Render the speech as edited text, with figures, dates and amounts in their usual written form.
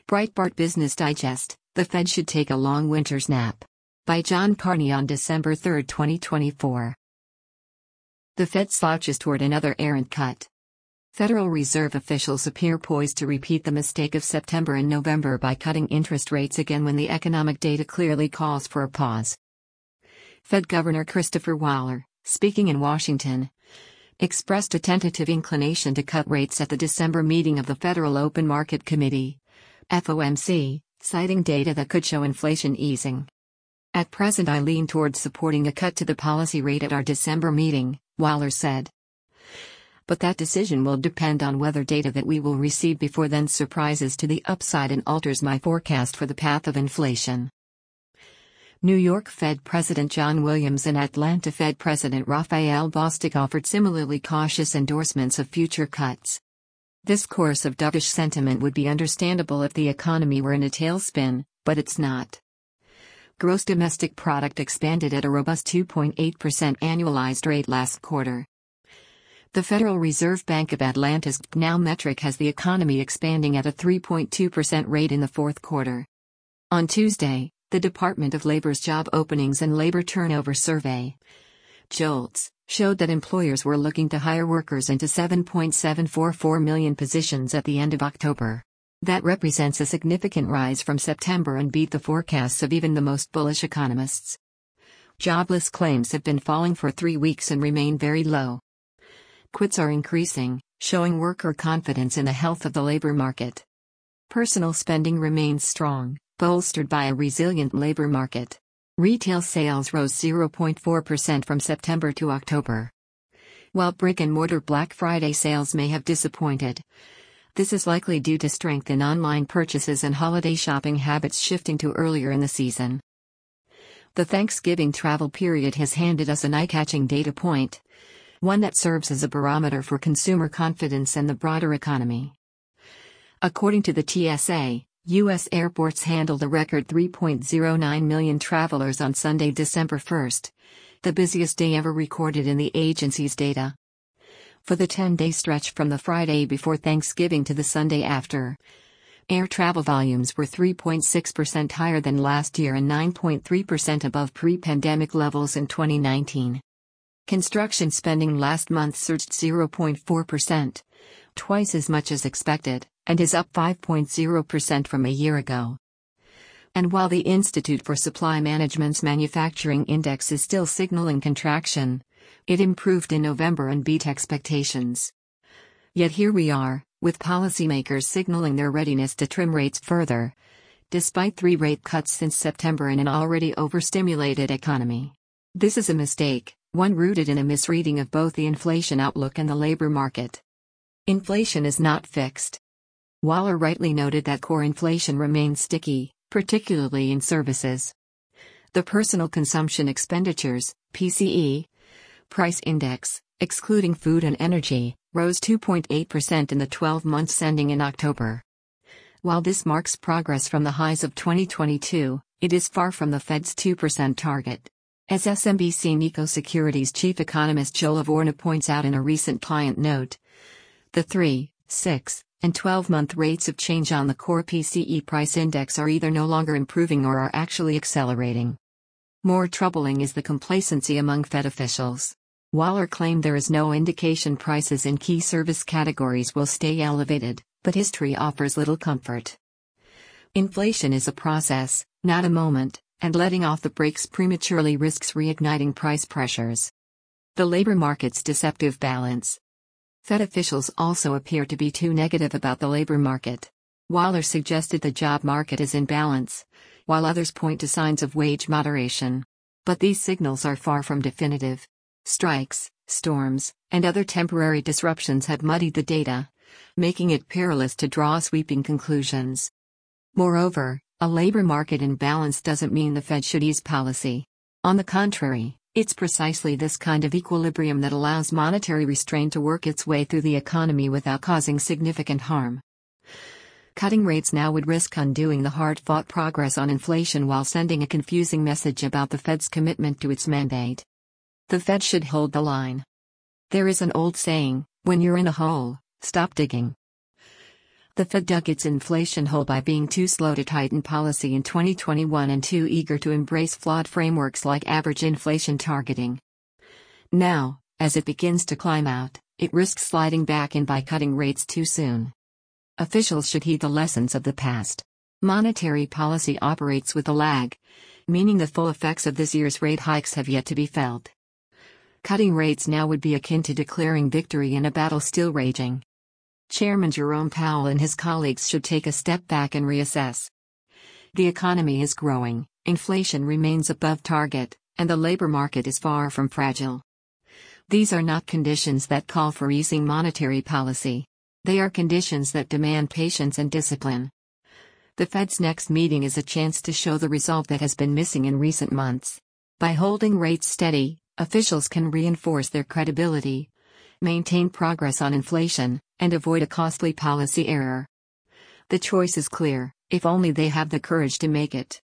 Breitbart Business Digest, The Fed Should Take a Long Winter's Nap. By John Carney on December 3, 2024. The Fed slouches toward another errant cut. Federal Reserve officials appear poised to repeat the mistake of September and November by cutting interest rates again when the economic data clearly calls for a pause. Fed Governor Christopher Waller, speaking in Washington, expressed a tentative inclination to cut rates at the December meeting of the Federal Open Market Committee, FOMC, citing data that could show inflation easing. At present, I lean towards supporting a cut to the policy rate at our December meeting, Waller said. But that decision will depend on whether data that we will receive before then surprises to the upside and alters my forecast for the path of inflation. New York Fed President John Williams and Atlanta Fed President Raphael Bostic offered similarly cautious endorsements of future cuts. This course of dovish sentiment would be understandable if the economy were in a tailspin, but it's not. Gross domestic product expanded at a robust 2.8% annualized rate last quarter. The Federal Reserve Bank of Atlanta's GNOW metric has the economy expanding at a 3.2% rate in the fourth quarter. On Tuesday, the Department of Labor's Job Openings and Labor Turnover Survey, JOLTS, showed that employers were looking to hire workers into 7.744 million positions at the end of October. That represents a significant rise from September and beat the forecasts of even the most bullish economists. Jobless claims have been falling for 3 weeks and remain very low. Quits are increasing, showing worker confidence in the health of the labor market. Personal spending remains strong, bolstered by a resilient labor market. Retail sales rose 0.4% from September to October. While brick-and-mortar Black Friday sales may have disappointed, this is likely due to strength in online purchases and holiday shopping habits shifting to earlier in the season. The Thanksgiving travel period has handed us an eye-catching data point, one that serves as a barometer for consumer confidence and the broader economy. According to the TSA, U.S. airports handled a record 3.09 million travelers on Sunday, December 1, the busiest day ever recorded in the agency's data. For the 10-day stretch from the Friday before Thanksgiving to the Sunday after, air travel volumes were 3.6% higher than last year and 9.3% above pre-pandemic levels in 2019. Construction spending last month surged 0.4%, twice as much as expected, and is up 5.0% from a year ago. And while the Institute for Supply Management's Manufacturing Index is still signaling contraction, it improved in November and beat expectations. Yet here we are, with policymakers signaling their readiness to trim rates further, despite 3 rate cuts since September in an already overstimulated economy. This is a mistake, one rooted in a misreading of both the inflation outlook and the labor market. Inflation is not fixed. Waller rightly noted that core inflation remains sticky, particularly in services. The Personal Consumption Expenditures, PCE, price index, excluding food and energy, rose 2.8% in the 12 months ending in October. While this marks progress from the highs of 2022, it is far from the Fed's 2% target. As SMBC Nikko Securities chief economist Joe Lavorgna points out in a recent client note, the 3, 6, and 12-month rates of change on the core PCE price index are either no longer improving or are actually accelerating. More troubling is the complacency among Fed officials. Waller claimed there is no indication prices in key service categories will stay elevated, but history offers little comfort. Inflation is a process, not a moment, and letting off the brakes prematurely risks reigniting price pressures. The labor market's deceptive balance. Fed officials also appear to be too negative about the labor market. Waller suggested the job market is in balance, while others point to signs of wage moderation. But these signals are far from definitive. Strikes, storms, and other temporary disruptions have muddied the data, making it perilous to draw sweeping conclusions. Moreover, a labor market in balance doesn't mean the Fed should ease policy. On the contrary, it's precisely this kind of equilibrium that allows monetary restraint to work its way through the economy without causing significant harm. Cutting rates now would risk undoing the hard-fought progress on inflation while sending a confusing message about the Fed's commitment to its mandate. The Fed should hold the line. There is an old saying, when you're in a hole, stop digging. The Fed dug its inflation hole by being too slow to tighten policy in 2021 and too eager to embrace flawed frameworks like average inflation targeting. Now, as it begins to climb out, it risks sliding back in by cutting rates too soon. Officials should heed the lessons of the past. Monetary policy operates with a lag, meaning the full effects of this year's rate hikes have yet to be felt. Cutting rates now would be akin to declaring victory in a battle still raging. Chairman Jerome Powell and his colleagues should take a step back and reassess. The economy is growing, inflation remains above target, and the labor market is far from fragile. These are not conditions that call for easing monetary policy. They are conditions that demand patience and discipline. The Fed's next meeting is a chance to show the resolve that has been missing in recent months. By holding rates steady, officials can reinforce their credibility, maintain progress on inflation, and avoid a costly policy error. The choice is clear, if only they have the courage to make it.